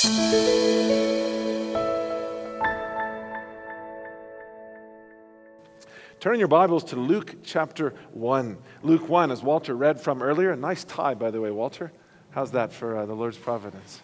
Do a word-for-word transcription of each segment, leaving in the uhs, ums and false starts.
Turn your Bibles to Luke chapter one. Luke one, as Walter read from earlier. Nice tie, by the way, Walter. How's that for uh, the Lord's providence?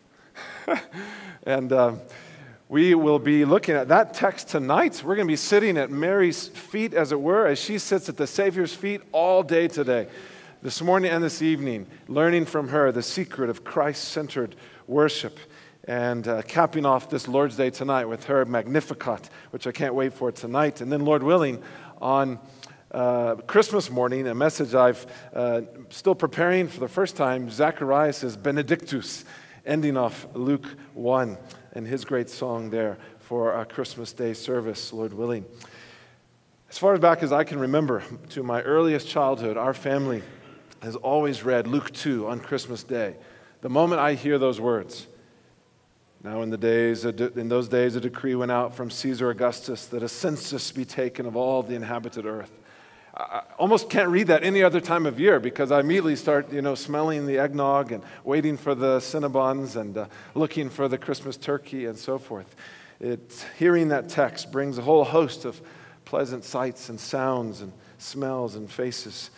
and uh, we will be looking at that text tonight. We're going to be sitting at Mary's feet, as it were, as she sits at the Savior's feet all day today, this morning and this evening, learning from her the secret of Christ-centered worship. And uh, capping off this Lord's Day tonight with her Magnificat, which I can't wait for tonight. And then, Lord willing, on uh, Christmas morning, a message I've uh, still preparing for the first time, Zacharias' Benedictus, ending off Luke one and his great song there for our Christmas Day service, Lord willing. As far back as I can remember, to my earliest childhood, our family has always read Luke two on Christmas Day. The moment I hear those words, Now in the days, in those days, a decree went out from Caesar Augustus that a census be taken of all the inhabited earth. I almost can't read that any other time of year because I immediately start, you know, smelling the eggnog and waiting for the Cinnabons and uh, looking for the Christmas turkey and so forth. It, hearing that text brings a whole host of pleasant sights and sounds and smells and faces.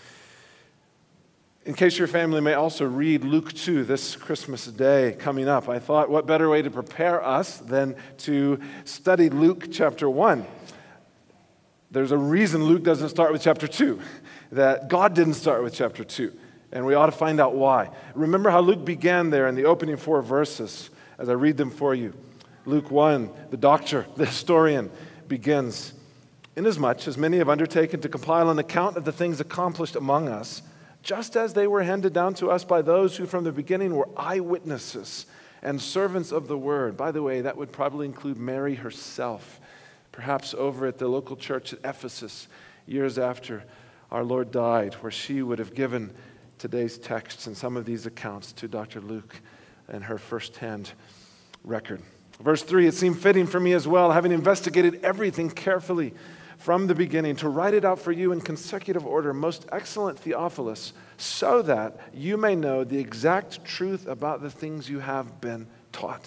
In case your family may also read Luke two this Christmas Day coming up, I thought what better way to prepare us than to study Luke chapter one. There's a reason Luke doesn't start with chapter two, that God didn't start with chapter two, and we ought to find out why. Remember how Luke began there in the opening four verses as I read them for you. Luke one, the doctor, the historian, begins, "Inasmuch as many have undertaken to compile an account of the things accomplished among us, just as they were handed down to us by those who from the beginning were eyewitnesses and servants of the word." By the way, that would probably include Mary herself, perhaps over at the local church at Ephesus, years after our Lord died, where she would have given today's texts and some of these accounts to Doctor Luke and her firsthand record. Verse three, "It seemed fitting for me as well, having investigated everything carefully from the beginning, to write it out for you in consecutive order, most excellent Theophilus, so that you may know the exact truth about the things you have been taught."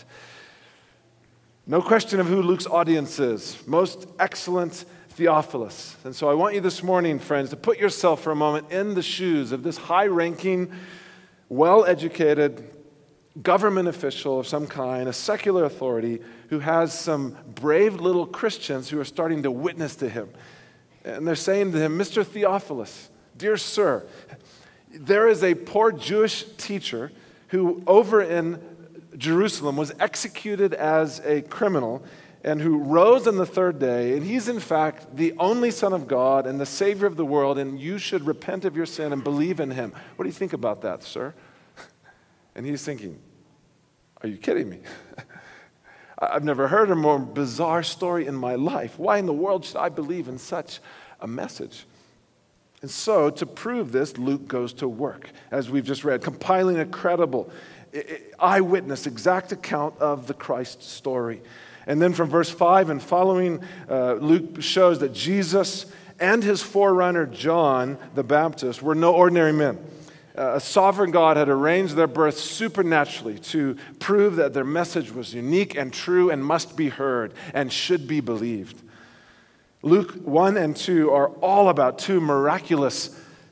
No question of who Luke's audience is. Most excellent Theophilus. And so I want you this morning, friends, to put yourself for a moment in the shoes of this high-ranking, well-educated government official of some kind, a secular authority, who has some brave little Christians who are starting to witness to him. And they're saying to him, "Mister Theophilus, dear sir, there is a poor Jewish teacher who over in Jerusalem was executed as a criminal and who rose on the third day, and he's in fact the only Son of God and the Savior of the world, and you should repent of your sin and believe in him. What do you think about that, sir?" And he's thinking, "Are you kidding me? I've never heard a more bizarre story in my life. Why in the world should I believe in such a message?" And so, to prove this, Luke goes to work, as we've just read, compiling a credible, eyewitness, exact account of the Christ story. And then from verse five and following, uh, Luke shows that Jesus and his forerunner, John the Baptist, were no ordinary men. A sovereign God had arranged their birth supernaturally to prove that their message was unique and true and must be heard and should be believed. Luke one and two are all about two miraculous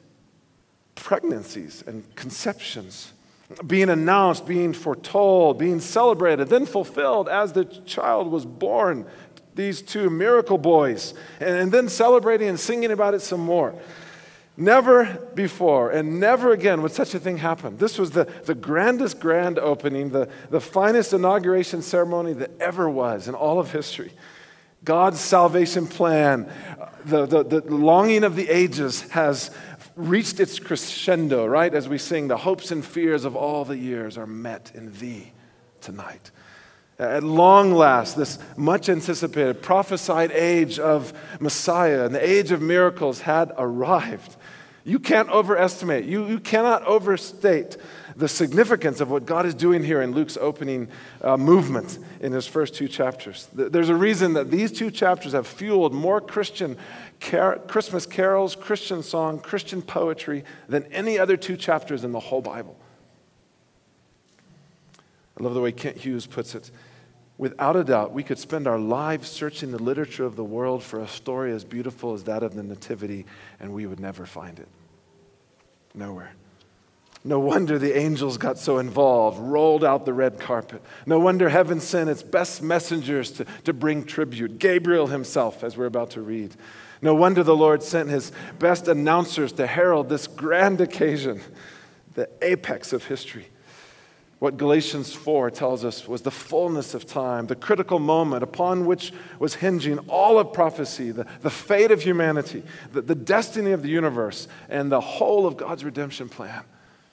pregnancies and conceptions, being announced, being foretold, being celebrated, then fulfilled as the child was born, these two miracle boys, and then celebrating and singing about it some more. Never before and never again would such a thing happen. This was the, the grandest grand opening, the, the finest inauguration ceremony that ever was in all of history. God's salvation plan, the, the, the longing of the ages has reached its crescendo, right? As we sing, "The hopes and fears of all the years are met in thee tonight." At long last, this much anticipated, prophesied age of Messiah and the age of miracles had arrived. You can't overestimate, you, you cannot overstate the significance of what God is doing here in Luke's opening uh, movement in his first two chapters. There's a reason that these two chapters have fueled more Christian car- Christmas carols, Christian song, Christian poetry than any other two chapters in the whole Bible. I love the way Kent Hughes puts it. Without a doubt, we could spend our lives searching the literature of the world for a story as beautiful as that of the Nativity, and we would never find it. Nowhere. No wonder the angels got so involved, rolled out the red carpet. No wonder heaven sent its best messengers to, to bring tribute. Gabriel himself, as we're about to read. No wonder the Lord sent his best announcers to herald this grand occasion, the apex of history. What Galatians four tells us was the fullness of time, the critical moment upon which was hinging all of prophecy, the, the fate of humanity, the, the destiny of the universe, and the whole of God's redemption plan.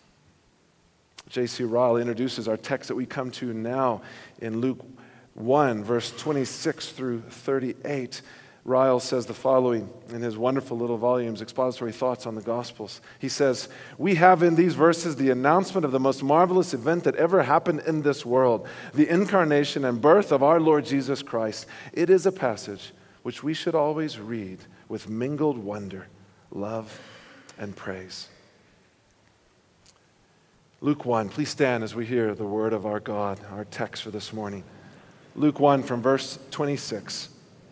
J C Ryle introduces our text that we come to now in Luke one, verse twenty-six through thirty-eight. Ryle says the following in his wonderful little volumes, Expository Thoughts on the Gospels. He says, "We have in these verses the announcement of the most marvelous event that ever happened in this world, the incarnation and birth of our Lord Jesus Christ. It is a passage which we should always read with mingled wonder, love, and praise." Luke one, please stand as we hear the word of our God, our text for this morning. Luke one from verse twenty-six.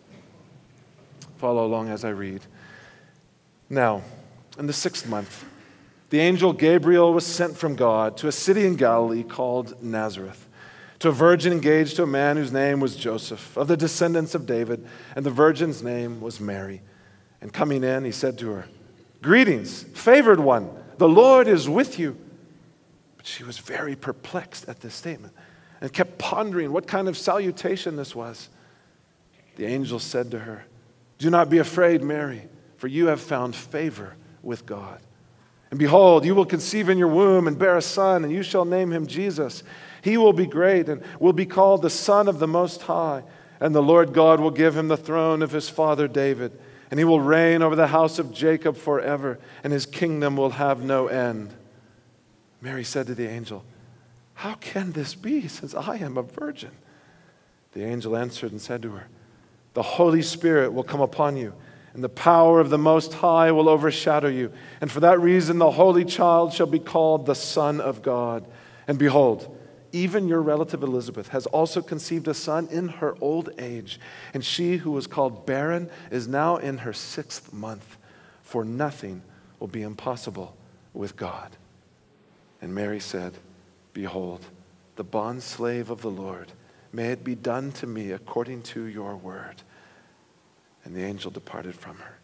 Follow along as I read. "Now, in the sixth month, the angel Gabriel was sent from God to a city in Galilee called Nazareth, to a virgin engaged to a man whose name was Joseph, of the descendants of David, and the virgin's name was Mary. And coming in, he said to her, 'Greetings, favored one, the Lord is with you.' But she was very perplexed at this statement and kept pondering what kind of salutation this was. The angel said to her, 'Do not be afraid, Mary, for you have found favor with God. And behold, you will conceive in your womb and bear a son, and you shall name him Jesus. He will be great and will be called the Son of the Most High. And the Lord God will give him the throne of his father David, and he will reign over the house of Jacob forever, and his kingdom will have no end.' Mary said to the angel, 'How can this be, since I am a virgin?' The angel answered and said to her, 'The Holy Spirit will come upon you, and the power of the Most High will overshadow you. And for that reason, the Holy Child shall be called the Son of God. And behold, even your relative Elizabeth has also conceived a son in her old age. And she who was called barren is now in her sixth month, for nothing will be impossible with God.' And Mary said, 'Behold, the bondslave of the Lord, may it be done to me according to your word.' And the angel departed from her."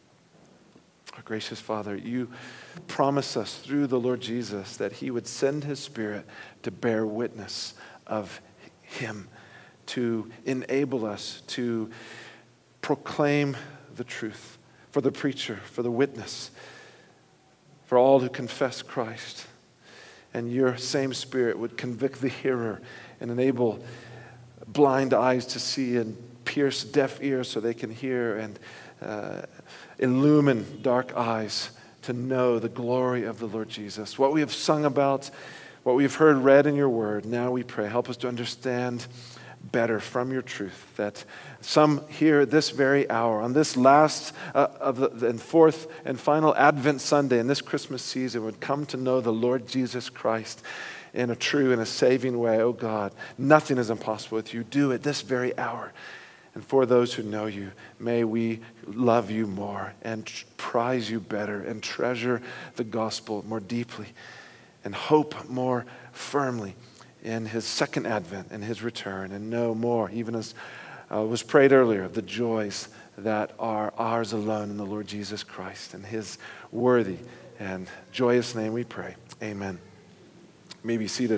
Our gracious Father, you promise us through the Lord Jesus that he would send his Spirit to bear witness of him, to enable us to proclaim the truth for the preacher, for the witness, for all who confess Christ. And your same Spirit would convict the hearer and enable blind eyes to see and pierce deaf ears so they can hear, and uh, illumine dark eyes to know the glory of the Lord Jesus. What we have sung about, what we have heard read in your word, now we pray, help us to understand better from your truth, that some here at this very hour, on this last uh, of the and fourth and final Advent Sunday in this Christmas season, would come to know the Lord Jesus Christ in a true and a saving way. Oh God, nothing is impossible with you. Do it this very hour. And for those who know you, may we love you more and prize you better and treasure the gospel more deeply and hope more firmly in his second advent and his return, and know more, even as uh, was prayed earlier, the joys that are ours alone in the Lord Jesus Christ. In his worthy and joyous name we pray. Amen. You may be seated.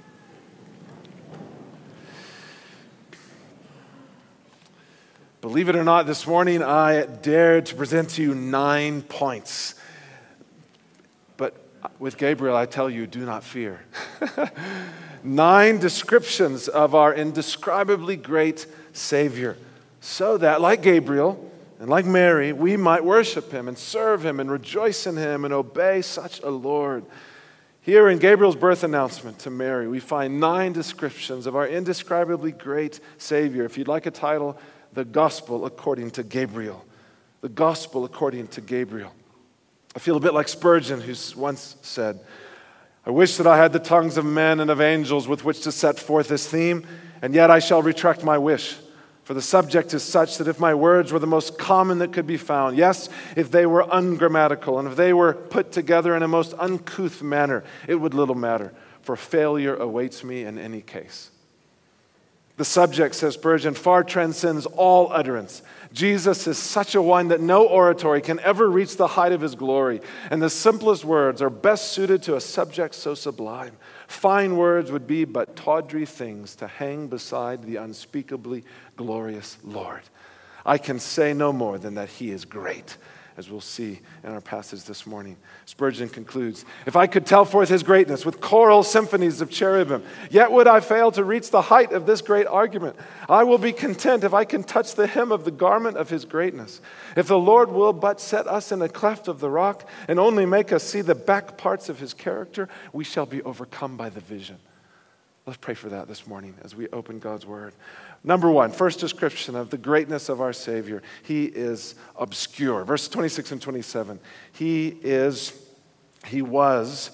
Believe it or not, this morning I dared to present to you nine points. But with Gabriel, I tell you, do not fear. Nine descriptions of our indescribably great Savior, so that, like Gabriel and like Mary, we might worship him and serve him and rejoice in him and obey such a Lord. Here in Gabriel's birth announcement to Mary, we find nine descriptions of our indescribably great Savior. If you'd like a title, The Gospel According to Gabriel. The Gospel According to Gabriel. I feel a bit like Spurgeon, who once said, I wish that I had the tongues of men and of angels with which to set forth this theme, and yet I shall retract my wish. For the subject is such that if my words were the most common that could be found, yes, if they were ungrammatical, and if they were put together in a most uncouth manner, it would little matter, for failure awaits me in any case. The subject, says Spurgeon, far transcends all utterance. Jesus is such a one that no oratory can ever reach the height of his glory, and the simplest words are best suited to a subject so sublime. Fine words would be but tawdry things to hang beside the unspeakably glorious Lord. I can say no more than that he is great, as we'll see in our passage this morning. Spurgeon concludes, if I could tell forth his greatness with choral symphonies of cherubim, yet would I fail to reach the height of this great argument. I will be content if I can touch the hem of the garment of his greatness. If the Lord will but set us in a cleft of the rock and only make us see the back parts of his character, we shall be overcome by the vision. Let's pray for that this morning as we open God's word. Number one, first description of the greatness of our Savior. He is obscure. Verse twenty-six and twenty-seven. He is, he was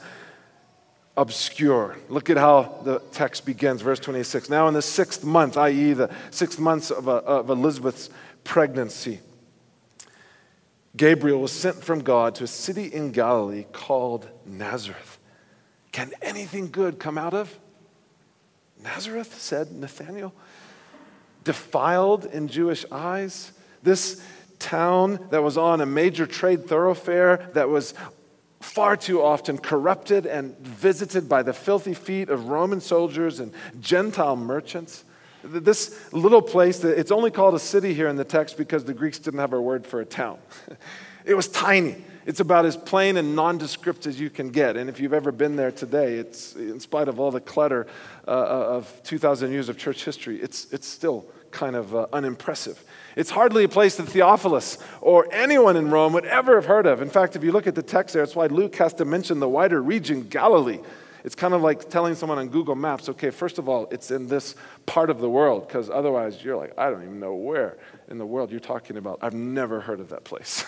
obscure. Look at how the text begins, verse twenty-six. Now in the sixth month, that is the sixth months of, a, of Elizabeth's pregnancy, Gabriel was sent from God to a city in Galilee called Nazareth. Can anything good come out of Nazareth, said Nathanael? Defiled in Jewish eyes? This town that was on a major trade thoroughfare that was far too often corrupted and visited by the filthy feet of Roman soldiers and Gentile merchants. This little place, it's only called a city here in the text because the Greeks didn't have a word for a town. It was tiny. It's about as plain and nondescript as you can get. And if you've ever been there today, it's, in spite of all the clutter uh, of two thousand years of church history, it's, it's still kind of uh, unimpressive. It's hardly a place that Theophilus or anyone in Rome would ever have heard of. In fact, if you look at the text there, it's why Luke has to mention the wider region, Galilee. It's kind of like telling someone on Google Maps, okay, first of all, it's in this part of the world, because otherwise you're like, I don't even know where in the world you're talking about. I've never heard of that place.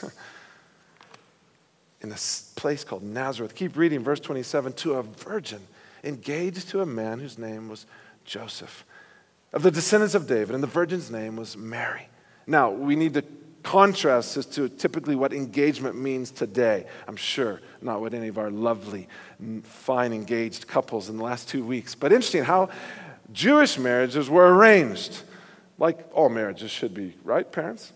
In this place called Nazareth. Keep reading, verse twenty-seven, to a virgin engaged to a man whose name was Joseph, of the descendants of David, and the virgin's name was Mary. Now, we need to contrast this to typically what engagement means today. I'm sure not what any of our lovely, fine, engaged couples in the last two weeks. But interesting how Jewish marriages were arranged, like all marriages should be, right, parents?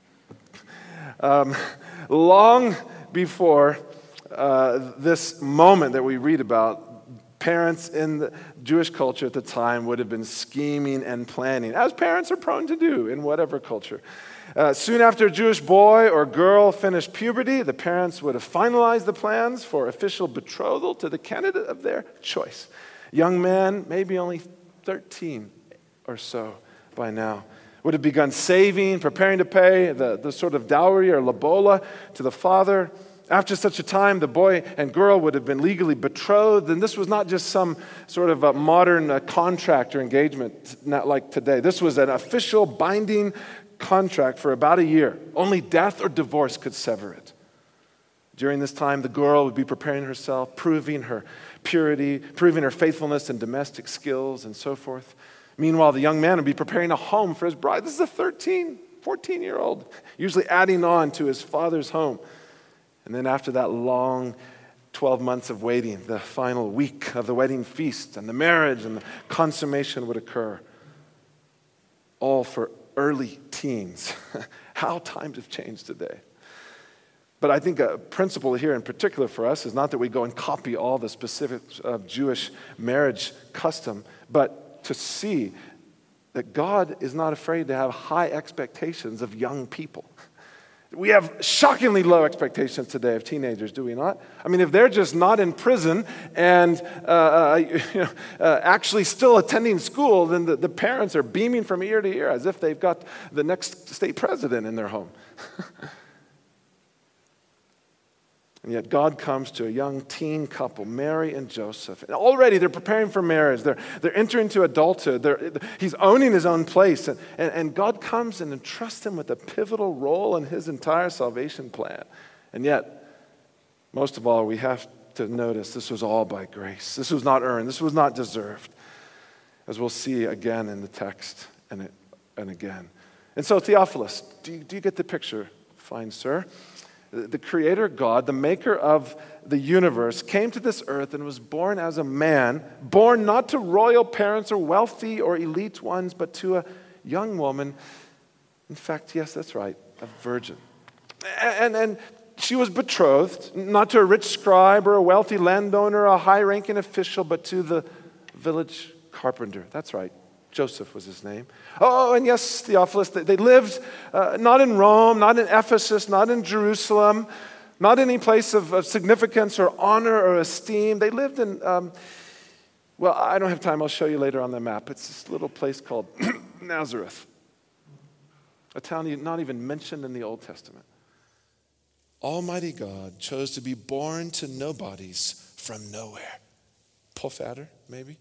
Um, long before uh, this moment that we read about, parents in the Jewish culture at the time would have been scheming and planning, as parents are prone to do in whatever culture. Uh, soon after a Jewish boy or girl finished puberty, the parents would have finalized the plans for official betrothal to the candidate of their choice. Young man, maybe only thirteen or so by now, would have begun saving, preparing to pay the, the sort of dowry or lobola to the father. After such a time, the boy and girl would have been legally betrothed, and this was not just some sort of a modern uh, contract or engagement, not like today. This was an official binding contract for about a year. Only death or divorce could sever it. During this time, the girl would be preparing herself, proving her purity, proving her faithfulness and domestic skills, and so forth. Meanwhile, the young man would be preparing a home for his bride. This is a thirteen, fourteen-year-old, usually adding on to his father's home. And then after that long twelve months of waiting, the final week of the wedding feast and the marriage and the consummation would occur. All for early teens. How times have changed today. But I think a principle here in particular for us is not that we go and copy all the specifics of Jewish marriage custom, but to see that God is not afraid to have high expectations of young people. We have shockingly low expectations today of teenagers, do we not? I mean, if they're just not in prison and uh, uh, you know, uh, actually still attending school, then the, the parents are beaming from ear to ear as if they've got the next state president in their home. And yet God comes to a young teen couple, Mary and Joseph. And already they're preparing for marriage. They're, they're entering into adulthood. They're, he's owning his own place. And, and, and God comes and entrusts him with a pivotal role in his entire salvation plan. And yet, most of all, we have to notice this was all by grace. This was not earned. This was not deserved, as we'll see again in the text and, it, and again. And so, Theophilus, do you, do you get the picture? Fine, sir. The, the Creator God, the maker of the universe, came to this earth and was born as a man, born not to royal parents or wealthy or elite ones, but to a young woman. In fact, yes, that's right, a virgin. And, and she was betrothed, not to a rich scribe or a wealthy landowner, a high-ranking official, but to the village carpenter. That's right, Joseph was his name. Oh, and yes, Theophilus, they lived uh, not in Rome, not in Ephesus, not in Jerusalem, not any place of, of significance or honor or esteem. They lived in, um, well, I don't have time. I'll show you later on the map. It's this little place called Nazareth, a town not even mentioned in the Old Testament. Almighty God chose to be born to nobodies from nowhere. Pofadder, maybe?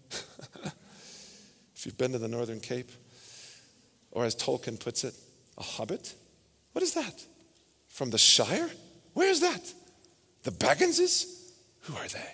If you've been to the Northern Cape. Or as Tolkien puts it, a hobbit? What is that? From the Shire? Where is that? The Bagginses? Who are they?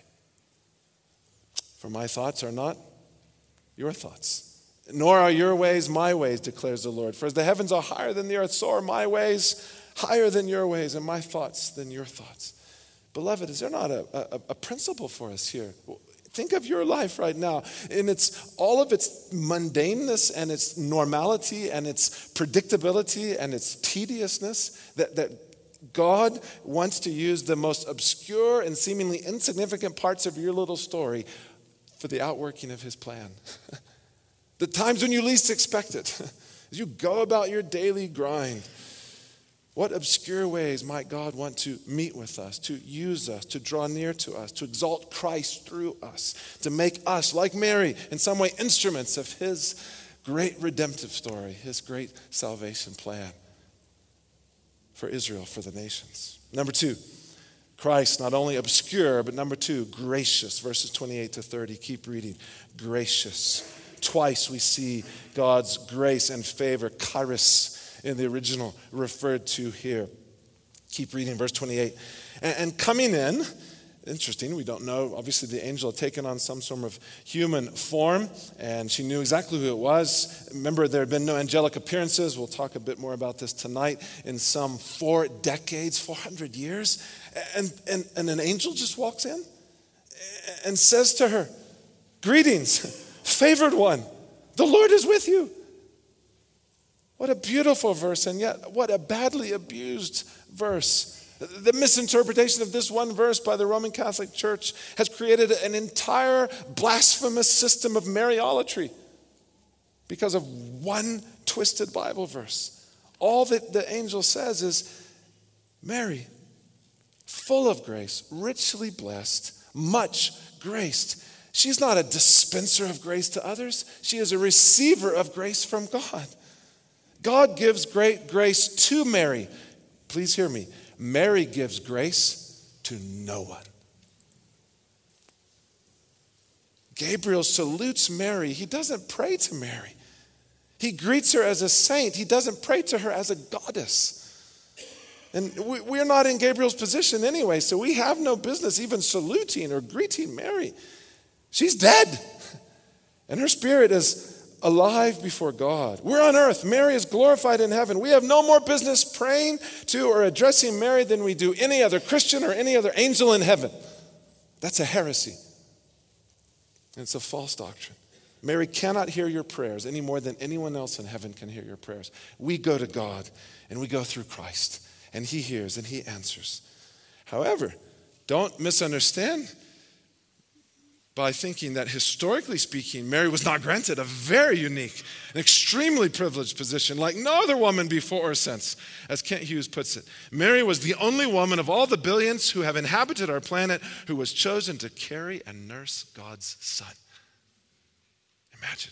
For my thoughts are not your thoughts, nor are your ways my ways, declares the Lord. For as the heavens are higher than the earth, so are my ways higher than your ways, and my thoughts than your thoughts. Beloved, is there not a, a, a principle for us here? Think of your life right now in its all of its mundaneness and its normality and its predictability and its tediousness, that, that God wants to use the most obscure and seemingly insignificant parts of your little story for the outworking of his plan. The times when you least expect it, as you go about your daily grind. What obscure ways might God want to meet with us, to use us, to draw near to us, to exalt Christ through us, to make us, like Mary, in some way instruments of his great redemptive story, his great salvation plan for Israel, for the nations. Number two, Christ, not only obscure, but number two, gracious. Verses twenty-eight to thirty, keep reading. Gracious. Twice we see God's grace and favor, charis, in the original referred to here. Keep reading verse twenty-eight. And, and coming in, interesting, we don't know, obviously the angel had taken on some sort of human form, and she knew exactly who it was. Remember, there had been no angelic appearances. We'll talk a bit more about this tonight. In some four decades, four hundred years, and, and, and an angel just walks in and says to her, greetings, favored one, the Lord is with you. What a beautiful verse, and yet what a badly abused verse. The misinterpretation of this one verse by the Roman Catholic Church has created an entire blasphemous system of Mariolatry because of one twisted Bible verse. All that the angel says is, Mary, full of grace, richly blessed, much graced. She's not a dispenser of grace to others. She is a receiver of grace from God. God gives great grace to Mary. Please hear me. Mary gives grace to no one. Gabriel salutes Mary. He doesn't pray to Mary. He greets her as a saint. He doesn't pray to her as a goddess. And we, we're not in Gabriel's position anyway, so we have no business even saluting or greeting Mary. She's dead. And her spirit is alive before God. We're on earth. Mary is glorified in heaven. We have no more business praying to or addressing Mary than we do any other Christian or any other angel in heaven. That's a heresy. It's a false doctrine. Mary cannot hear your prayers any more than anyone else in heaven can hear your prayers. We go to God and we go through Christ, and he hears and he answers. However, don't misunderstand by thinking that historically speaking, Mary was not granted a very unique, an extremely privileged position like no other woman before or since, as Kent Hughes puts it. Mary was the only woman of all the billions who have inhabited our planet who was chosen to carry and nurse God's son. Imagine.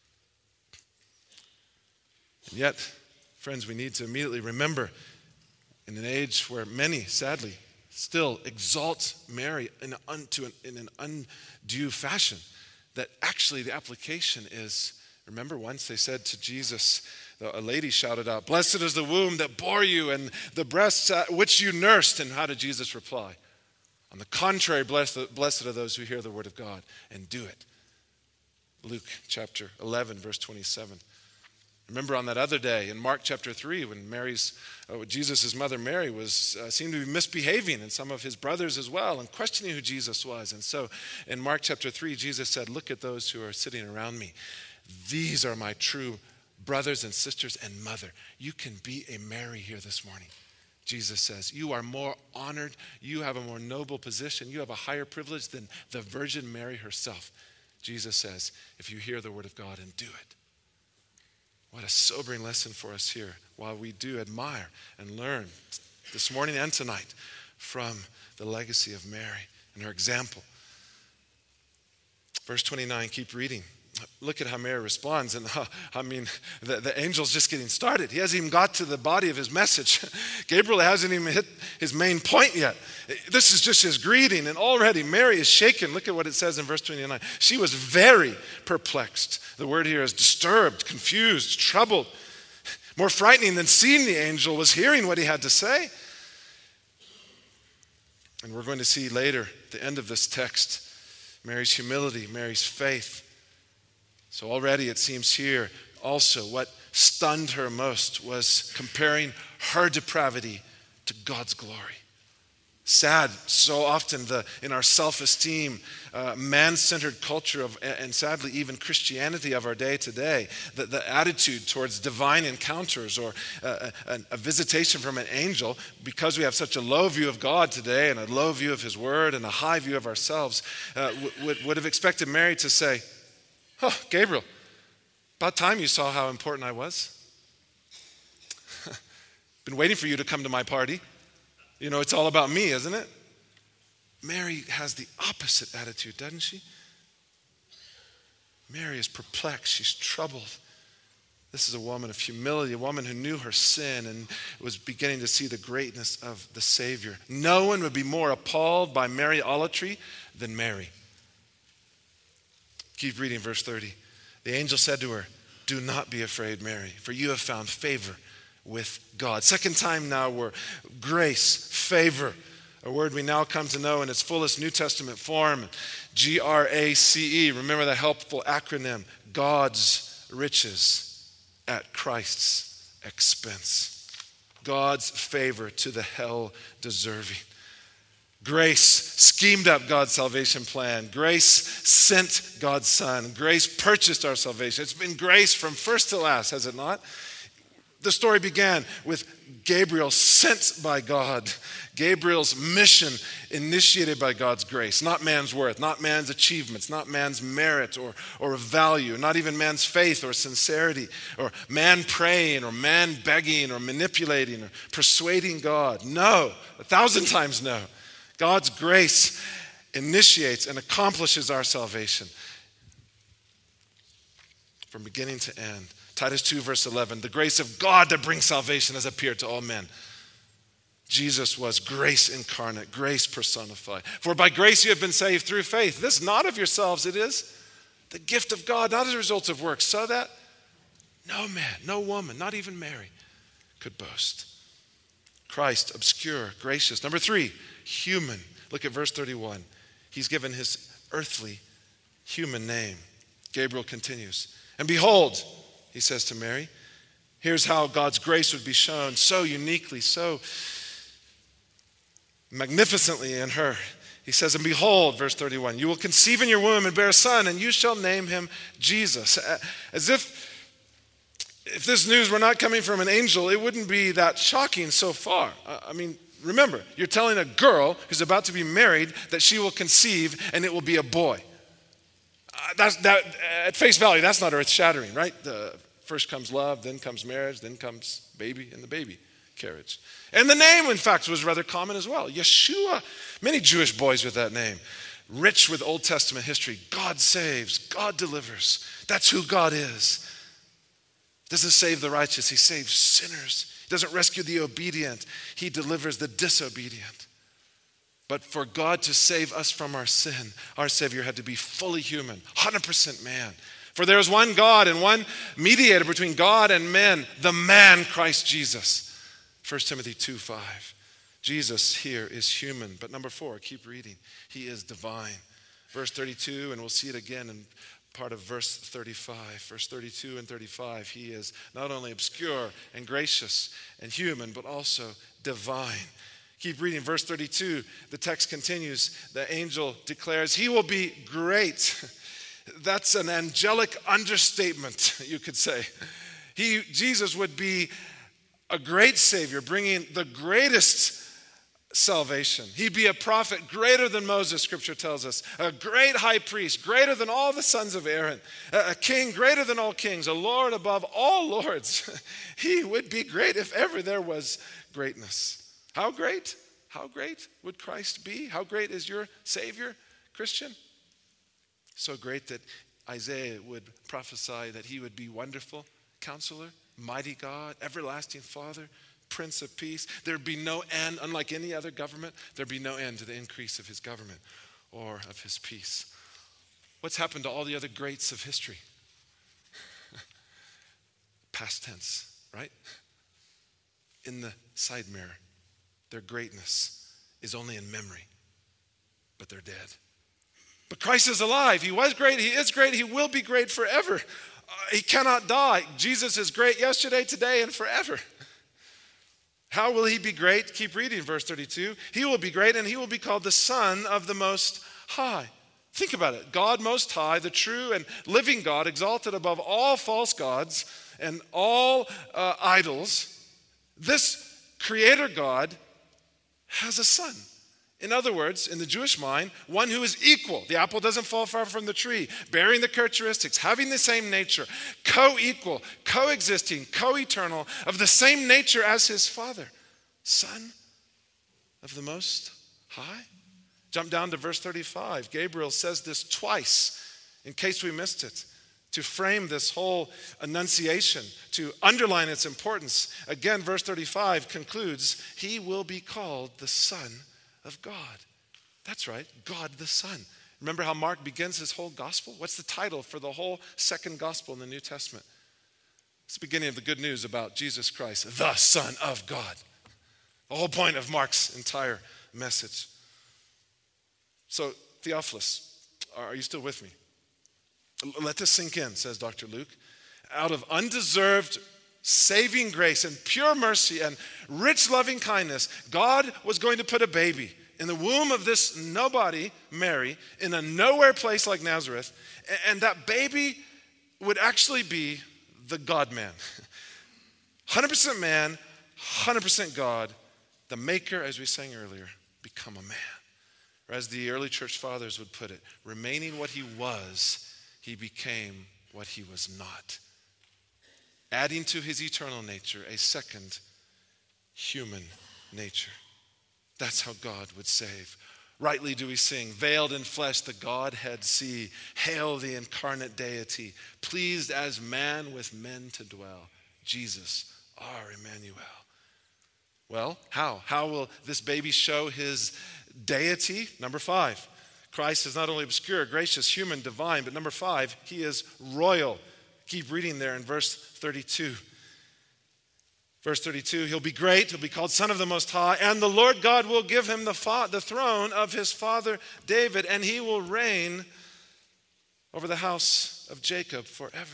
And yet, friends, we need to immediately remember in an age where many, sadly, still exalt Mary in, un, to an, in an undue fashion, that actually the application is, remember once they said to Jesus, a lady shouted out, "Blessed is the womb that bore you and the breasts which you nursed." And how did Jesus reply? On the contrary, blessed, blessed are those who hear the word of God and do it. Luke chapter eleven, verse twenty-seven. Remember on that other day in Mark chapter three when Mary's, uh, Jesus' mother Mary was uh, seemed to be misbehaving, and some of his brothers as well, and questioning who Jesus was. And so in Mark chapter three, Jesus said, look at those who are sitting around me. These are my true brothers and sisters and mother. You can be a Mary here this morning. Jesus says, you are more honored. You have a more noble position. You have a higher privilege than the Virgin Mary herself. Jesus says, if you hear the word of God and do it. What a sobering lesson for us here while we do admire and learn this morning and tonight from the legacy of Mary and her example. Verse twenty-nine, keep reading. Look at how Mary responds. And uh, I mean, the, the angel's just getting started. He hasn't even got to the body of his message. Gabriel hasn't even hit his main point yet. This is just his greeting. And already Mary is shaken. Look at what it says in verse twenty-nine. She was very perplexed. The word here is disturbed, confused, troubled. More frightening than seeing the angel was hearing what he had to say. And we're going to see later, at the end of this text, Mary's humility, Mary's faith. So already it seems here also what stunned her most was comparing her depravity to God's glory. Sad, so often the in our self-esteem, uh, man-centered culture of, and sadly even Christianity of our day today, the, the attitude towards divine encounters or uh, a, a visitation from an angel, because we have such a low view of God today and a low view of his word and a high view of ourselves, uh, would, would have expected Mary to say, oh, Gabriel, about time you saw how important I was. Been waiting for you to come to my party. You know, it's all about me, isn't it? Mary has the opposite attitude, doesn't she? Mary is perplexed. She's troubled. This is a woman of humility, a woman who knew her sin and was beginning to see the greatness of the Savior. No one would be more appalled by Mariolatry than Mary. Keep reading verse thirty. The angel said to her, do not be afraid, Mary, for you have found favor with God. Second time now where grace, favor, a word we now come to know in its fullest New Testament form, G R A C E. Remember that helpful acronym, God's riches at Christ's expense. God's favor to the hell-deserving. Grace schemed up God's salvation plan. Grace sent God's Son. Grace purchased our salvation. It's been grace from first to last, has it not? The story began with Gabriel sent by God. Gabriel's mission initiated by God's grace. Not man's worth, not man's achievements, not man's merit or, or value, not even man's faith or sincerity, or man praying or man begging or manipulating or persuading God. No, a thousand times no. God's grace initiates and accomplishes our salvation from beginning to end. Titus two, verse eleven, the grace of God that brings salvation has appeared to all men. Jesus was grace incarnate, grace personified. For by grace you have been saved through faith. This not of yourselves, it is the gift of God, not as a result of works, so that no man, no woman, not even Mary, could boast. Christ, obscure, gracious. Number three, human. Look at verse thirty-one. He's given his earthly human name. Gabriel continues. And behold, he says to Mary, here's how God's grace would be shown so uniquely, so magnificently in her. He says, and behold, verse thirty-one, you will conceive in your womb and bear a son, and you shall name him Jesus. As if if this news were not coming from an angel, it wouldn't be that shocking so far. I mean, remember, you're telling a girl who's about to be married that she will conceive and it will be a boy. Uh, that's, that, at face value, that's not earth-shattering, right? The, first comes love, then comes marriage, then comes baby and the baby carriage. And the name, in fact, was rather common as well. Yeshua, many Jewish boys with that name. Rich with Old Testament history. God saves, God delivers. That's who God is. Doesn't save the righteous, he saves sinners. He doesn't rescue the obedient, he delivers the disobedient. But for God to save us from our sin, our Savior had to be fully human, one hundred percent man. For there is one God and one mediator between God and men, the man Christ Jesus. First Timothy two five. Jesus here is human. But number four, keep reading. He is divine. Verse thirty-two, and we'll see it again in part of verse thirty-five. Verse thirty-two and thirty-five, he is not only obscure and gracious and human, but also divine. Keep reading. Verse thirty-two, the text continues. The angel declares, he will be great. That's an angelic understatement, you could say. He, Jesus would be a great Savior, bringing the greatest salvation. He'd be a prophet greater than Moses, Scripture tells us. A great high priest, greater than all the sons of Aaron. A, a king greater than all kings. A Lord above all lords. He would be great if ever there was greatness. How great? How great would Christ be? How great is your Savior, Christian? So great that Isaiah would prophesy that he would be wonderful Counselor, mighty God, everlasting Father, Prince of Peace. There'd be no end, unlike any other government, there'd be no end to the increase of his government or of his peace. What's happened to all the other greats of history? Past tense, right? In the side mirror, their greatness is only in memory, but they're dead. But Christ is alive. He was great. He is great. He will be great forever. Uh, he cannot die. Jesus is great yesterday, today, and forever. How will he be great? Keep reading verse thirty-two. He will be great, and he will be called the Son of the Most High. Think about it. God Most High, the true and living God, exalted above all false gods and all uh, idols. This Creator God has a son. In other words, in the Jewish mind, one who is equal. The apple doesn't fall far from the tree. Bearing the characteristics, having the same nature, co-equal, coexisting, co-eternal, of the same nature as his Father. Son of the Most High. Jump down to verse thirty-five. Gabriel says this twice, in case we missed it, to frame this whole annunciation, to underline its importance. Again, verse thirty-five concludes, he will be called the Son of God. That's right, God the Son. Remember how Mark begins his whole gospel? What's the title for the whole second gospel in the New Testament? It's the beginning of the good news about Jesus Christ, the Son of God. The whole point of Mark's entire message. So, Theophilus, are you still with me? Let this sink in, says Doctor Luke. Out of undeserved saving grace and pure mercy and rich loving kindness, God was going to put a baby in the womb of this nobody, Mary, in a nowhere place like Nazareth, and that baby would actually be the God-man. one hundred percent man, one hundred percent God, the maker, as we sang earlier, become a man. Or as the early church fathers would put it, remaining what he was, he became what he was not. Adding to his eternal nature a second human nature. That's how God would save. Rightly do we sing, veiled in flesh the Godhead see, hail the incarnate deity, pleased as man with men to dwell, Jesus, our Emmanuel. Well, how? How will this baby show his deity? Number five, Christ is not only obscure, gracious, human, divine, but number five, he is royal. Keep reading there in verse thirty-two. Verse thirty-two, he'll be great, he'll be called Son of the Most High, and the Lord God will give him the, fa- the throne of his father David, and he will reign over the house of Jacob forever.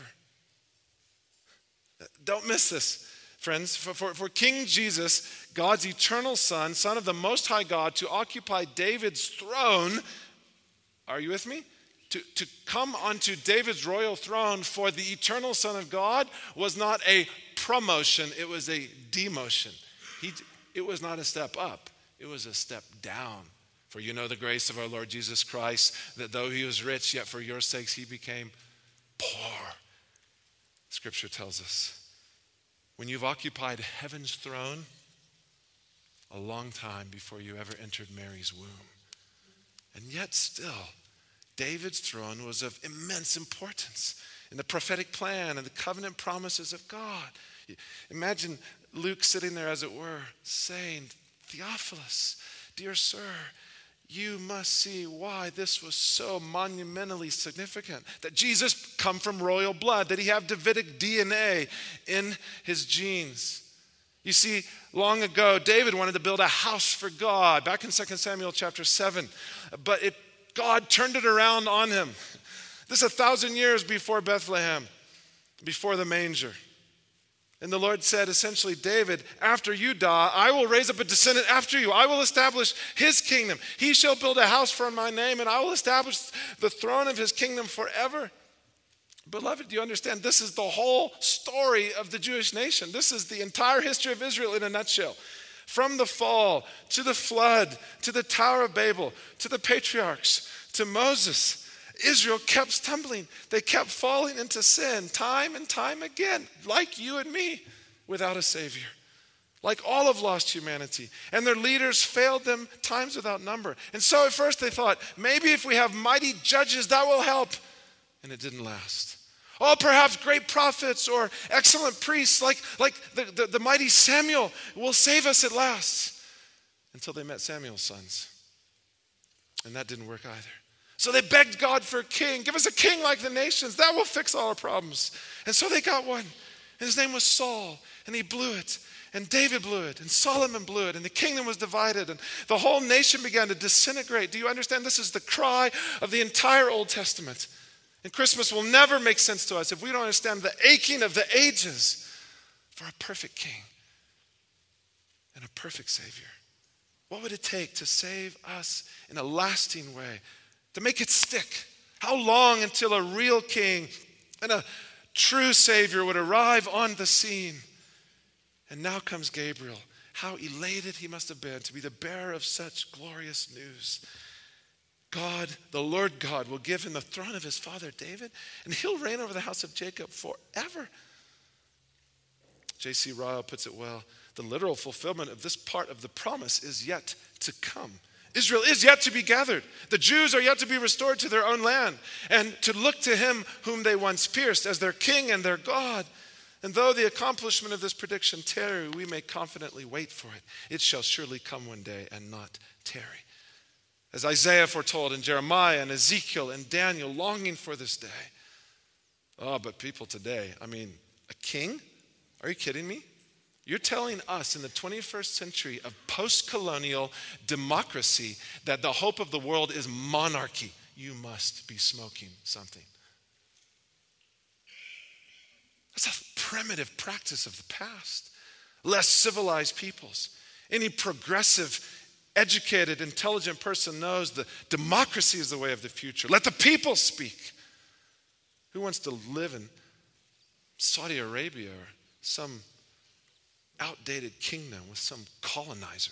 Don't miss this, friends. For, for, for King Jesus, God's eternal Son, Son of the Most High God, to occupy David's throne, are you with me? To, to come onto David's royal throne for the eternal Son of God was not a promotion, it was a demotion. He, it was not a step up, it was a step down. For you know the grace of our Lord Jesus Christ, that though he was rich, yet for your sakes he became poor. Scripture tells us, when you've occupied heaven's throne, a long time before you ever entered Mary's womb. And yet still, David's throne was of immense importance in the prophetic plan and the covenant promises of God. Imagine Luke sitting there, as it were, saying, Theophilus, dear sir, you must see why this was so monumentally significant. That Jesus come from royal blood, that he have Davidic D N A in his genes. You see, long ago, David wanted to build a house for God, back in Second Samuel chapter seven. But it, God turned it around on him. This is a thousand years before Bethlehem, before the manger. And the Lord said, essentially, David, after you die, I will raise up a descendant after you. I will establish his kingdom. He shall build a house for my name, and I will establish the throne of his kingdom forever. Beloved, do you understand? This is the whole story of the Jewish nation. This is the entire history of Israel in a nutshell. From the fall, to the flood, to the Tower of Babel, to the patriarchs, to Moses, Israel kept stumbling. They kept falling into sin time and time again, like you and me, without a Savior. Like all of lost humanity. And their leaders failed them times without number. And so at first they thought, maybe if we have mighty judges, that will help. And it didn't last. Oh, perhaps great prophets or excellent priests like, like the, the, the mighty Samuel will save us at last. Until they met Samuel's sons. And that didn't work either. So they begged God for a king. Give us a king like the nations. That will fix all our problems. And so they got one. And his name was Saul. And he blew it. And David blew it. And Solomon blew it. And the kingdom was divided. And the whole nation began to disintegrate. Do you understand? This is the cry of the entire Old Testament. And Christmas will never make sense to us if we don't understand the aching of the ages for a perfect king and a perfect Savior. What would it take to save us in a lasting way? To make it stick? How long until a real king and a true Savior would arrive on the scene? And now comes Gabriel. How elated he must have been to be the bearer of such glorious news. God, the Lord God, will give him the throne of his father David, and he'll reign over the house of Jacob forever. J C Ryle puts it well. The literal fulfillment of this part of the promise is yet to come. Israel is yet to be gathered. The Jews are yet to be restored to their own land and to look to him whom they once pierced as their king and their God. And though the accomplishment of this prediction tarry, we may confidently wait for it. It shall surely come one day and not tarry. As Isaiah foretold in Jeremiah and Ezekiel and Daniel, longing for this day. Oh, but people today, I mean, a king? Are you kidding me? You're telling us in the twenty-first century of post-colonial democracy that the hope of the world is monarchy. You must be smoking something. That's a primitive practice of the past. Less civilized peoples. Any progressive, educated, intelligent person knows that democracy is the way of the future. Let the people speak. Who wants to live in Saudi Arabia or some outdated kingdom with some colonizer?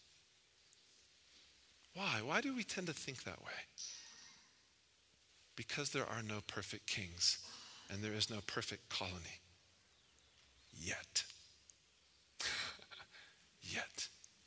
Why? Why do we tend to think that way? Because there are no perfect kings and there is no perfect colony. Yet. Yet.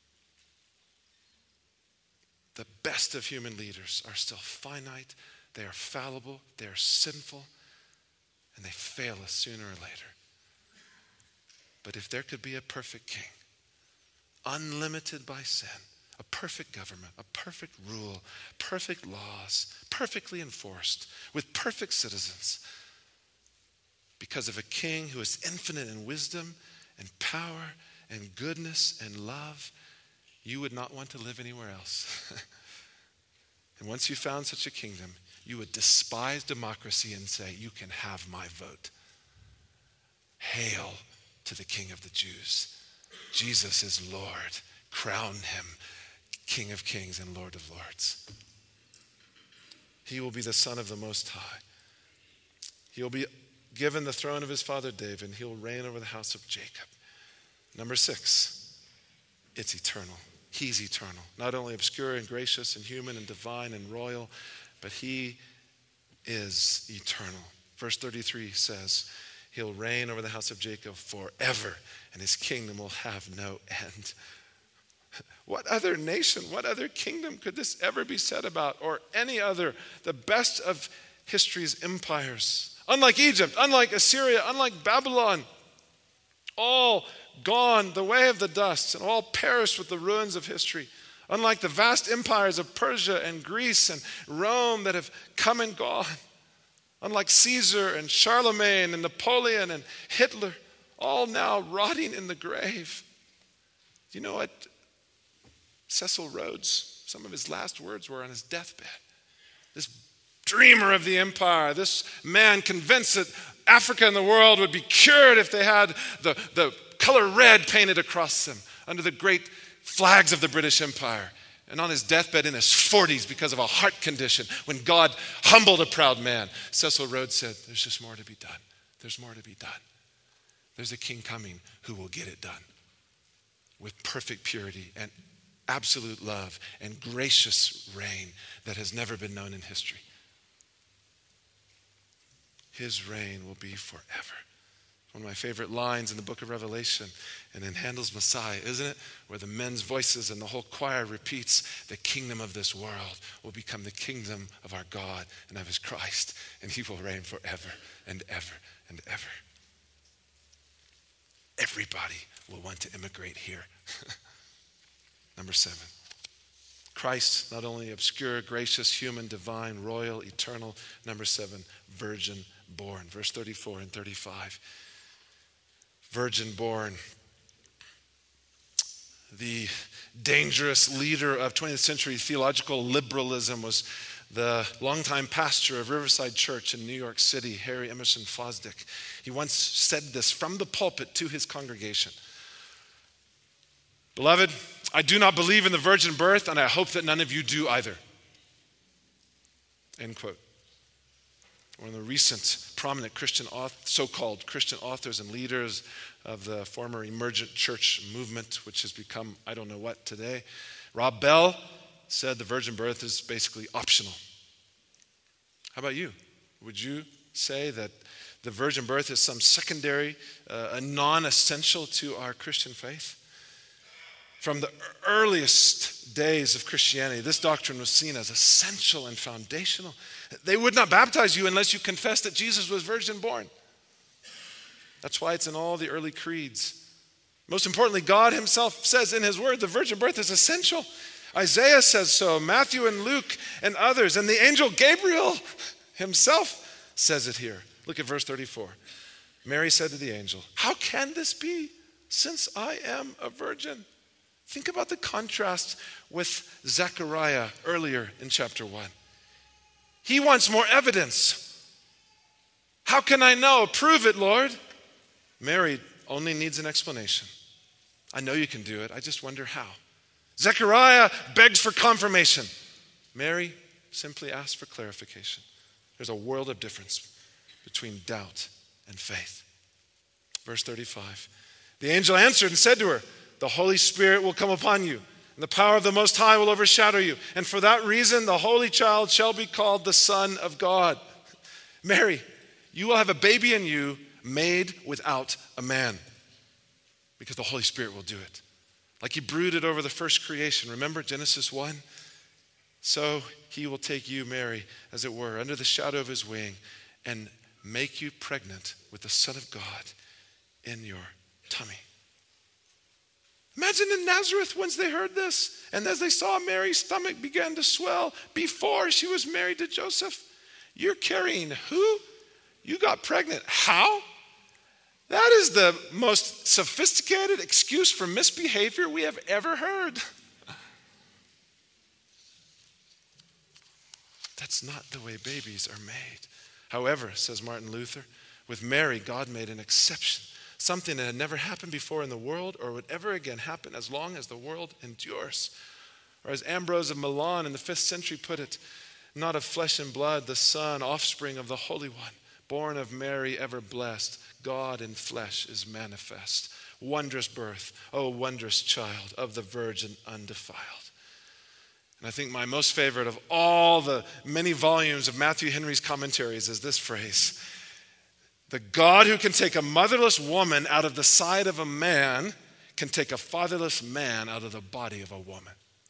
The best of human leaders are still finite, they are fallible, they are sinful, and they fail us sooner or later. But if there could be a perfect king, unlimited by sin, a perfect government, a perfect rule, perfect laws, perfectly enforced, with perfect citizens, because of a king who is infinite in wisdom and power and goodness and love, you would not want to live anywhere else. And once you found such a kingdom, you would despise democracy and say, you can have my vote. Hail to the King of the Jews. Jesus is Lord. Crown him King of Kings and Lord of Lords. He will be the Son of the Most High. He will be given the throne of his father David, and he will reign over the house of Jacob. Number six, it's eternal. He's eternal. Not only obscure and gracious and human and divine and royal, but he is eternal. Verse thirty-three says, he'll reign over the house of Jacob forever, and his kingdom will have no end. What other nation, what other kingdom could this ever be said about, or any other, the best of history's empires? Unlike Egypt, unlike Assyria, unlike Babylon, all gone the way of the dust and all perished with the ruins of history. Unlike the vast empires of Persia and Greece and Rome that have come and gone. Unlike Caesar and Charlemagne and Napoleon and Hitler, all now rotting in the grave. you know what Cecil Rhodes, some of his last words were on his deathbed? This dreamer of the empire, this man convinced that Africa and the world would be cured if they had the, the color red painted across them under the great flags of the British Empire. And on his deathbed in his forties, because of a heart condition, when God humbled a proud man, Cecil Rhodes said, there's just more to be done. There's more to be done. There's a king coming who will get it done with perfect purity and absolute love and gracious reign that has never been known in history. His reign will be forever. One of my favorite lines in the book of Revelation and in Handel's Messiah, isn't it? Where the men's voices and the whole choir repeats, the kingdom of this world will become the kingdom of our God and of his Christ, and he will reign forever and ever and ever. Everybody will want to immigrate here. Number seven. Christ, not only obscure, gracious, human, divine, royal, eternal. Number seven, virgin born. Verse thirty-four and thirty-five. Virgin born. The dangerous leader of twentieth century theological liberalism was the longtime pastor of Riverside Church in New York City, Harry Emerson Fosdick. He once said this from the pulpit to his congregation. Beloved, I do not believe in the virgin birth, and I hope that none of you do either. End quote. One of the recent prominent Christian, so-called Christian authors and leaders of the former emergent church movement, which has become I don't know what today, Rob Bell, said the virgin birth is basically optional. How about you? Would you say that the virgin birth is some secondary, uh, a non-essential to our Christian faith? From the earliest days of Christianity, this doctrine was seen as essential and foundational. They would not baptize you unless you confessed that Jesus was virgin born. That's why it's in all the early creeds. Most importantly, God himself says in his word, the virgin birth is essential. Isaiah says so, Matthew and Luke and others, and the angel Gabriel himself says it here. Look at verse thirty-four. Mary said to the angel, how can this be, since I am a virgin? Think about the contrast with Zechariah earlier in chapter one. He wants more evidence. How can I know? Prove it, Lord. Mary only needs an explanation. I know you can do it. I just wonder how. Zechariah begs for confirmation. Mary simply asks for clarification. There's a world of difference between doubt and faith. Verse thirty-five. The angel answered and said to her, the Holy Spirit will come upon you, and the power of the Most High will overshadow you. And for that reason, the Holy Child shall be called the Son of God. Mary, you will have a baby in you made without a man, because the Holy Spirit will do it. Like he brooded over the first creation. Remember Genesis one? So he will take you, Mary, as it were, under the shadow of his wing, and make you pregnant with the Son of God in your tummy. Imagine in Nazareth once they heard this, and as they saw Mary's stomach began to swell before she was married to Joseph. You're carrying who? You got pregnant. How? That is the most sophisticated excuse for misbehavior we have ever heard. That's not the way babies are made. However, says Martin Luther, with Mary, God made an exception. Something that had never happened before in the world or would ever again happen as long as the world endures. Or as Ambrose of Milan in the fifth century put it, not of flesh and blood, the Son, offspring of the Holy One, born of Mary, ever blessed, God in flesh is manifest. Wondrous birth, oh wondrous child of the Virgin undefiled. And I think my most favorite of all the many volumes of Matthew Henry's commentaries is this phrase. The God who can take a motherless woman out of the side of a man can take a fatherless man out of the body of a woman.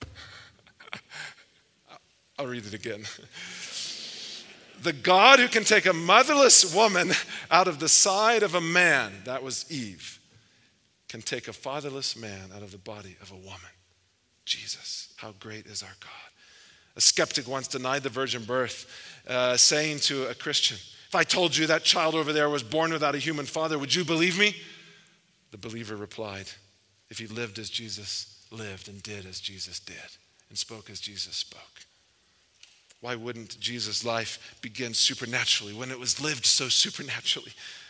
I'll read it again. The God who can take a motherless woman out of the side of a man, that was Eve, can take a fatherless man out of the body of a woman. Jesus, how great is our God. A skeptic once denied the virgin birth, uh, saying to a Christian, if I told you that child over there was born without a human father, would you believe me? The believer replied, if he lived as Jesus lived and did as Jesus did and spoke as Jesus spoke? Why wouldn't Jesus' life begin supernaturally when it was lived so supernaturally?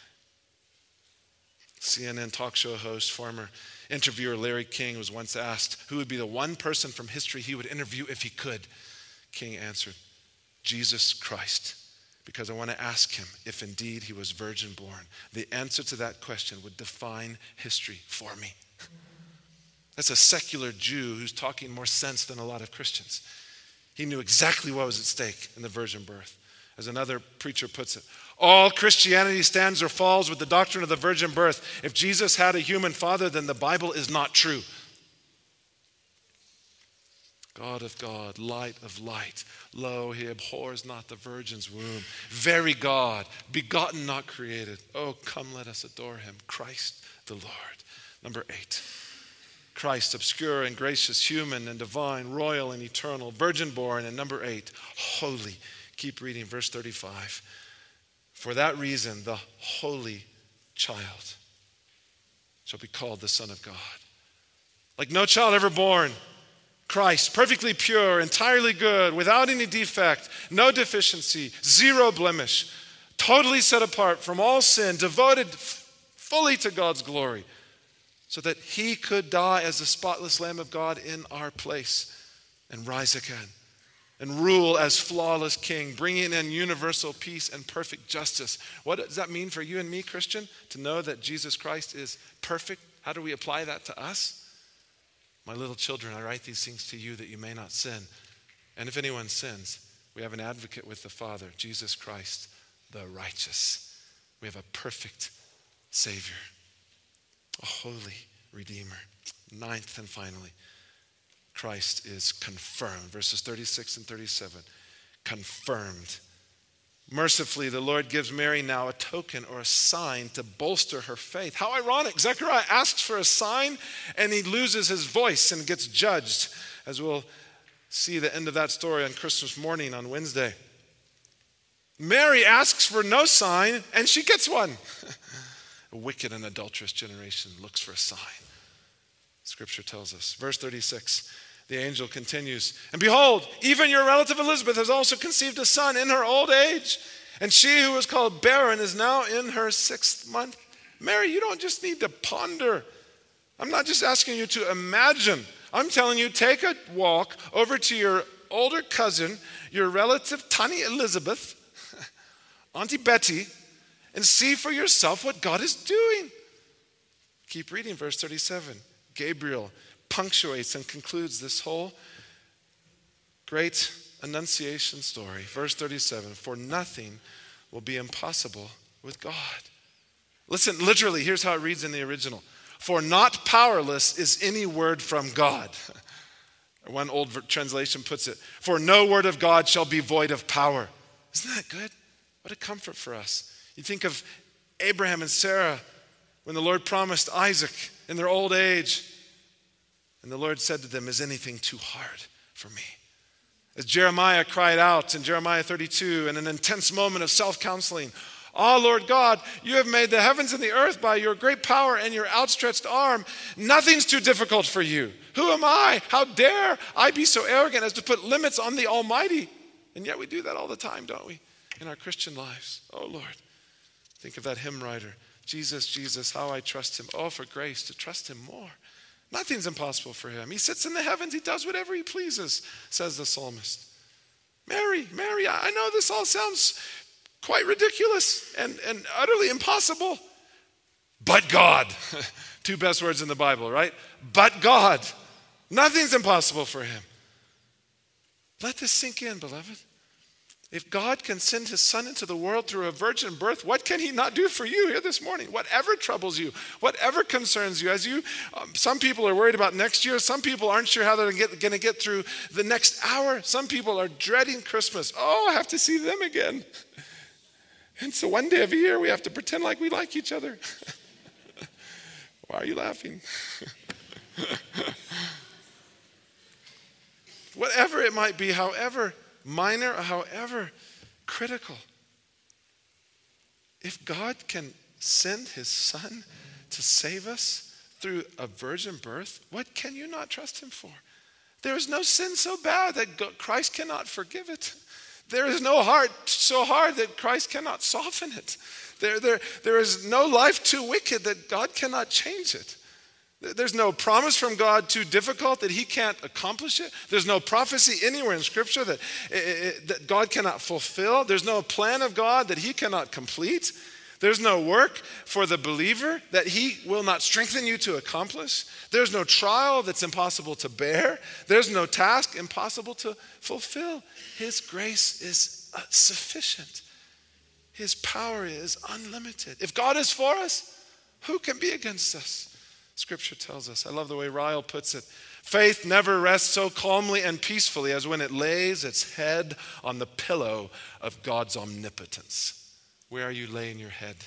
C N N talk show host, former interviewer Larry King was once asked who would be the one person from history he would interview if he could. King answered, Jesus Christ, because I want to ask him if indeed he was virgin born. The answer to that question would define history for me. That's a secular Jew who's talking more sense than a lot of Christians. He knew exactly what was at stake in the virgin birth. As another preacher puts it, all Christianity stands or falls with the doctrine of the virgin birth. If Jesus had a human father, then the Bible is not true. God of God, light of light, lo, he abhors not the virgin's womb. Very God, begotten, not created. Oh, come, let us adore him, Christ the Lord. Number eight, Christ, obscure and gracious, human and divine, royal and eternal, virgin born. And number eight, holy. Keep reading, verse thirty-five. For that reason, the holy child shall be called the Son of God. Like no child ever born, Christ, perfectly pure, entirely good, without any defect, no deficiency, zero blemish, totally set apart from all sin, devoted f- fully to God's glory, so that he could die as the spotless Lamb of God in our place and rise again and rule as flawless king, bringing in universal peace and perfect justice. What does that mean for you and me, Christian, to know that Jesus Christ is perfect? How do we apply that to us? My little children, I write these things to you that you may not sin. And if anyone sins, we have an advocate with the Father, Jesus Christ, the righteous. We have a perfect Savior, a holy Redeemer. Ninth and finally, Christ is confirmed. Verses thirty-six and thirty-seven. Confirmed. Mercifully, the Lord gives Mary now a token or a sign to bolster her faith. How ironic. Zechariah asks for a sign and he loses his voice and gets judged, as we'll see the end of that story on Christmas morning on Wednesday. Mary asks for no sign and she gets one. A wicked and adulterous generation looks for a sign. Scripture tells us. Verse thirty-six. The angel continues, and behold, even your relative Elizabeth has also conceived a son in her old age, and she who was called barren is now in her sixth month. Mary, you don't just need to ponder. I'm not just asking you to imagine. I'm telling you, take a walk over to your older cousin, your relative Tani Elizabeth, Auntie Betty, and see for yourself what God is doing. Keep reading verse thirty-seven. Gabriel punctuates and concludes this whole great Annunciation story. Verse thirty-seven, for nothing will be impossible with God. Listen, literally, here's how it reads in the original. For not powerless is any word from God. One old translation puts it, for no word of God shall be void of power. Isn't that good? What a comfort for us. You think of Abraham and Sarah when the Lord promised Isaac in their old age. And the Lord said to them, is anything too hard for me? As Jeremiah cried out in Jeremiah thirty-two in an intense moment of self-counseling, ah, Lord God, you have made the heavens and the earth by your great power and your outstretched arm. Nothing's too difficult for you. Who am I? How dare I be so arrogant as to put limits on the Almighty? And yet we do that all the time, don't we, in our Christian lives? Oh, Lord. Think of that hymn writer. Jesus, Jesus, how I trust him. Oh, for grace to trust him more. Nothing's impossible for him. He sits in the heavens. He does whatever he pleases, says the psalmist. Mary, Mary, I know this all sounds quite ridiculous and, and utterly impossible. But God. Two best words in the Bible, right? But God. Nothing's impossible for him. Let this sink in, beloved. If God can send his son into the world through a virgin birth, what can he not do for you here this morning? Whatever troubles you, whatever concerns you, as you, um, some people are worried about next year. Some people aren't sure how they're going to get through the next hour. Some people are dreading Christmas. Oh, I have to see them again. And so one day of the year, we have to pretend like we like each other. Why are you laughing? Whatever it might be, however minor or however critical, if God can send his son to save us through a virgin birth, what can you not trust him for? There is no sin so bad that Christ cannot forgive it. There is no heart so hard that Christ cannot soften it. There, there, there is no life too wicked that God cannot change it. There's no promise from God too difficult that he can't accomplish it. There's no prophecy anywhere in Scripture that, that God cannot fulfill. There's no plan of God that he cannot complete. There's no work for the believer that he will not strengthen you to accomplish. There's no trial that's impossible to bear. There's no task impossible to fulfill. His grace is sufficient. His power is unlimited. If God is for us, who can be against us? Scripture tells us. I love the way Ryle puts it. Faith never rests so calmly and peacefully as when it lays its head on the pillow of God's omnipotence. Where are you laying your head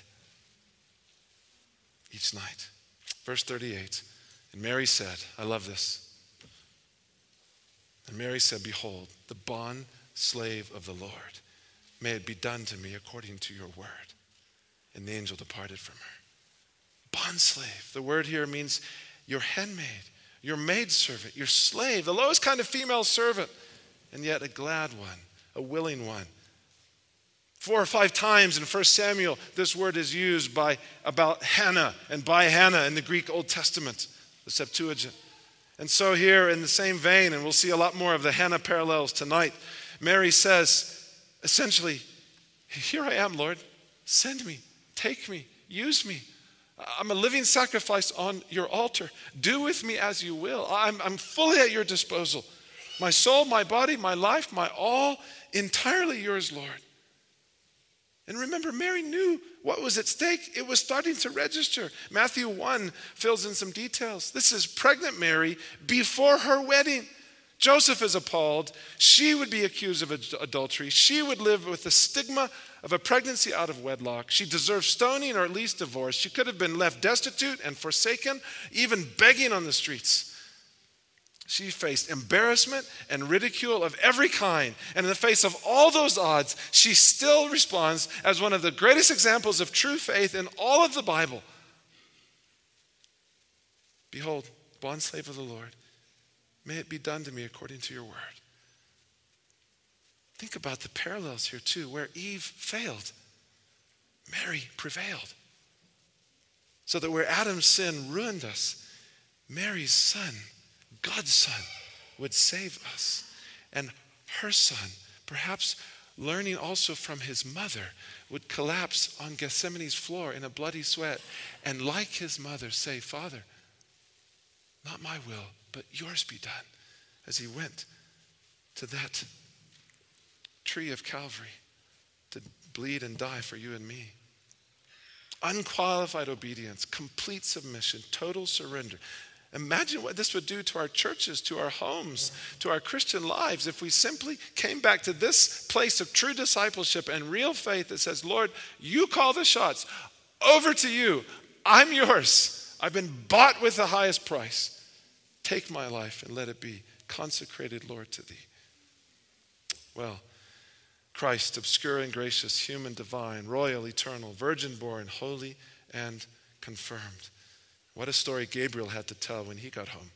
each night? Verse thirty-eight. And Mary said, I love this. And Mary said, behold, the bond slave of the Lord. May it be done to me according to your word. And the angel departed from her. Bondslave. The word here means your handmaid, your maidservant, your slave, the lowest kind of female servant, and yet a glad one, a willing one. Four or five times in First Samuel, this word is used by about Hannah and by Hannah in the Greek Old Testament, the Septuagint. And so here in the same vein, and we'll see a lot more of the Hannah parallels tonight, Mary says, essentially, here I am, Lord, send me, take me, use me. I'm a living sacrifice on your altar. Do with me as you will. I'm, I'm fully at your disposal. My soul, my body, my life, my all, entirely yours, Lord. And remember, Mary knew what was at stake. It was starting to register. Matthew one fills in some details. This is pregnant Mary before her wedding. Joseph is appalled. She would be accused of adultery. She would live with the stigma of a pregnancy out of wedlock. She deserved stoning or at least divorce. She could have been left destitute and forsaken, even begging on the streets. She faced embarrassment and ridicule of every kind. And in the face of all those odds, she still responds as one of the greatest examples of true faith in all of the Bible. Behold, bondslave of the Lord. May it be done to me according to your word. Think about the parallels here too, where Eve failed, Mary prevailed. So that where Adam's sin ruined us, Mary's son, God's son, would save us. And her son, perhaps learning also from his mother, would collapse on Gethsemane's floor in a bloody sweat and like his mother say, Father, not my will, but yours be done, as he went to that tree of Calvary to bleed and die for you and me. Unqualified obedience, complete submission, total surrender. Imagine what this would do to our churches, to our homes, to our Christian lives if we simply came back to this place of true discipleship and real faith that says, Lord, you call the shots. Over to you. I'm yours. I've been bought with the highest price. Take my life and let it be consecrated, Lord, to thee. Well, Christ, obscure and gracious, human, divine, royal, eternal, virgin born, holy, and confirmed. What a story Gabriel had to tell when he got home.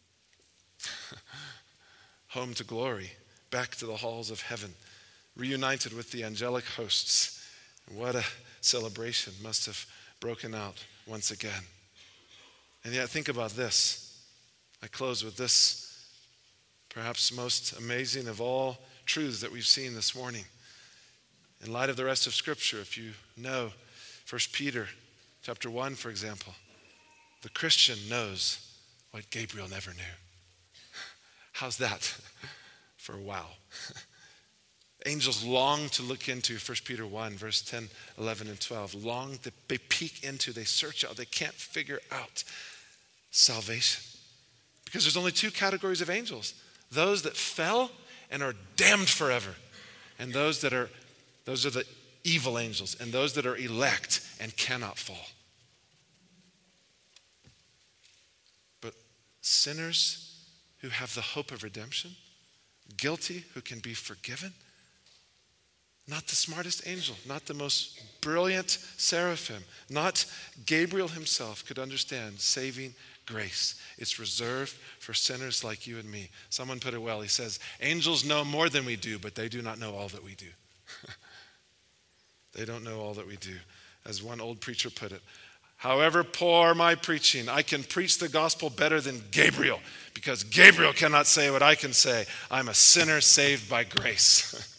Home to glory, back to the halls of heaven, reunited with the angelic hosts. What a celebration must have broken out once again. And yet think about this. I close with this, perhaps most amazing of all truths that we've seen this morning. In light of the rest of Scripture, if you know First Peter chapter one, for example, the Christian knows what Gabriel never knew. How's that for a wow? Angels long to look into First Peter one, verse ten, eleven, and twelve. Long that they peek into, they search out, they can't figure out salvation. Because there's only two categories of angels. Those that fell and are damned forever. And those that are, those are the evil angels. And those that are elect and cannot fall. But sinners who have the hope of redemption, guilty who can be forgiven, Not the smartest angel, not the most brilliant seraphim, not Gabriel himself could understand saving grace. It's reserved for sinners like you and me. Someone put it well. He says, angels know more than we do, but they do not know all that we do. They don't know all that we do. As one old preacher put it, however poor my preaching, I can preach the gospel better than Gabriel, because Gabriel cannot say what I can say. I'm a sinner saved by grace.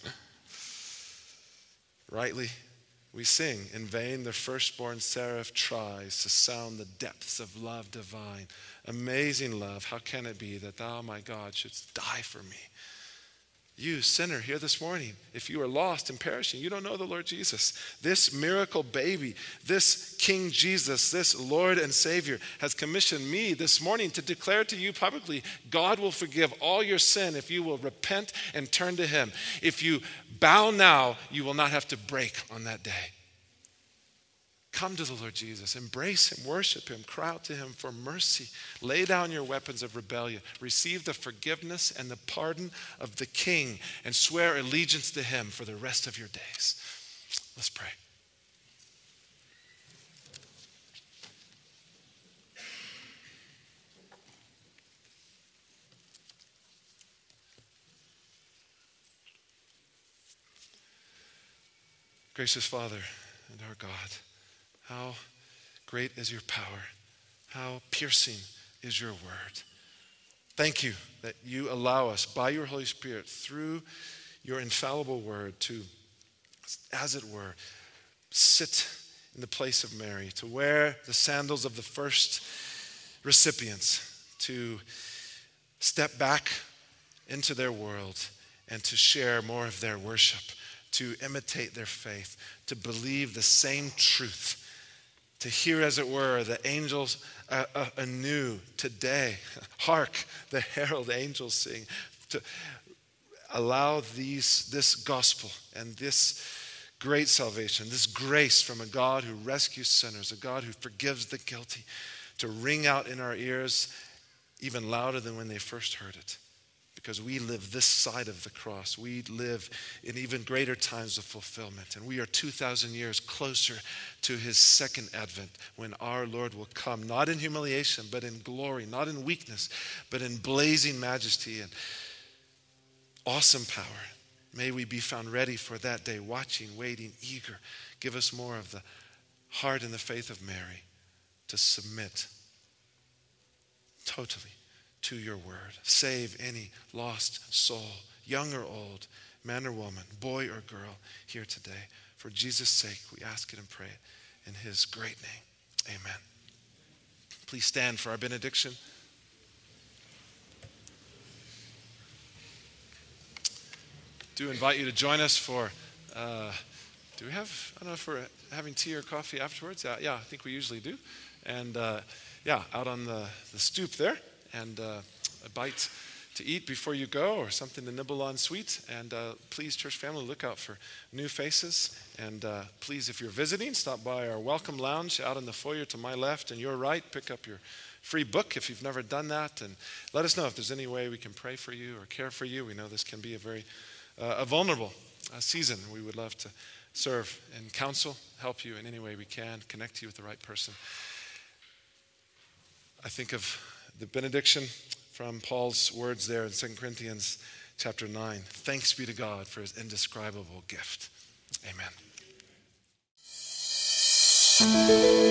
Rightly, we sing, in vain the firstborn seraph tries to sound the depths of love divine. Amazing love, how can it be that thou, my God, shouldst die for me? You, sinner, here this morning, if you are lost and perishing, you don't know the Lord Jesus. This miracle baby, this King Jesus, this Lord and Savior has commissioned me this morning to declare to you publicly, God will forgive all your sin if you will repent and turn to him. If you bow now, you will not have to break on that day. Come to the Lord Jesus, embrace him, worship him, cry out to him for mercy. Lay down your weapons of rebellion. Receive the forgiveness and the pardon of the King and swear allegiance to him for the rest of your days. Let's pray. Gracious Father and our God, how great is your power. How piercing is your word. Thank you that you allow us by your Holy Spirit through your infallible word to, as it were, sit in the place of Mary, to wear the sandals of the first recipients, to step back into their world and to share more of their worship, to imitate their faith, to believe the same truth, to hear, as it were, the angels uh, uh, anew today. Hark, the herald angels sing. To allow these, this gospel and this great salvation, this grace from a God who rescues sinners, a God who forgives the guilty, to ring out in our ears even louder than when they first heard it. Because we live this side of the cross. We live in even greater times of fulfillment. And we are two thousand years closer to his second advent, when our Lord will come, not in humiliation, but in glory, not in weakness, but in blazing majesty and awesome power. May we be found ready for that day, watching, waiting, eager. Give us more of the heart and the faith of Mary to submit totally to your word. Save any lost soul, young or old, man or woman, boy or girl here today. For Jesus' sake, we ask it and pray it in his great name. Amen. Please stand for our benediction. Do invite you to join us for, uh, do we have, I don't know if we're having tea or coffee afterwards. Uh, yeah, I think we usually do. And uh, yeah, out on the, the stoop there. And uh, a bite to eat before you go, or something to nibble on sweet. And uh, please, church family, look out for new faces. And uh, please, if you're visiting, stop by our welcome lounge out in the foyer to my left and your right. Pick up your free book if you've never done that. And let us know if there's any way we can pray for you or care for you. We know this can be a very uh, a vulnerable uh, season. We would love to serve and counsel, help you in any way we can, connect you with the right person. I think of the benediction from Paul's words there in Second Corinthians chapter nine. Thanks be to God for his indescribable gift. Amen.